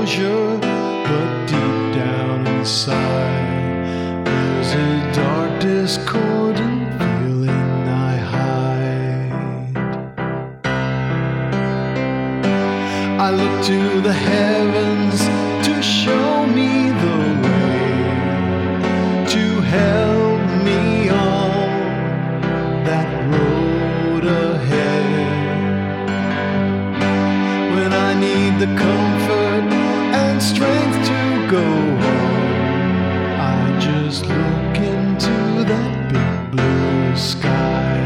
closure, but deep down inside there's a dark, discordant feeling I hide. I look to the heavens to show me the way, to help me on that road ahead. When I need the comfort and strength to go on, I just look into that big blue sky.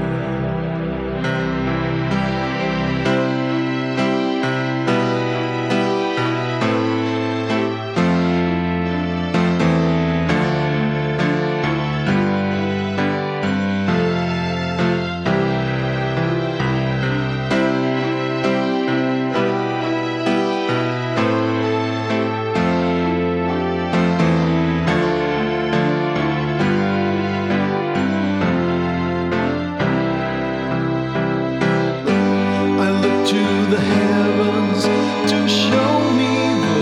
To the heavens to show me the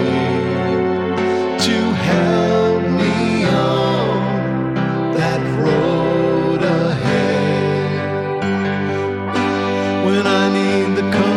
way, to help me on that road ahead. When I need the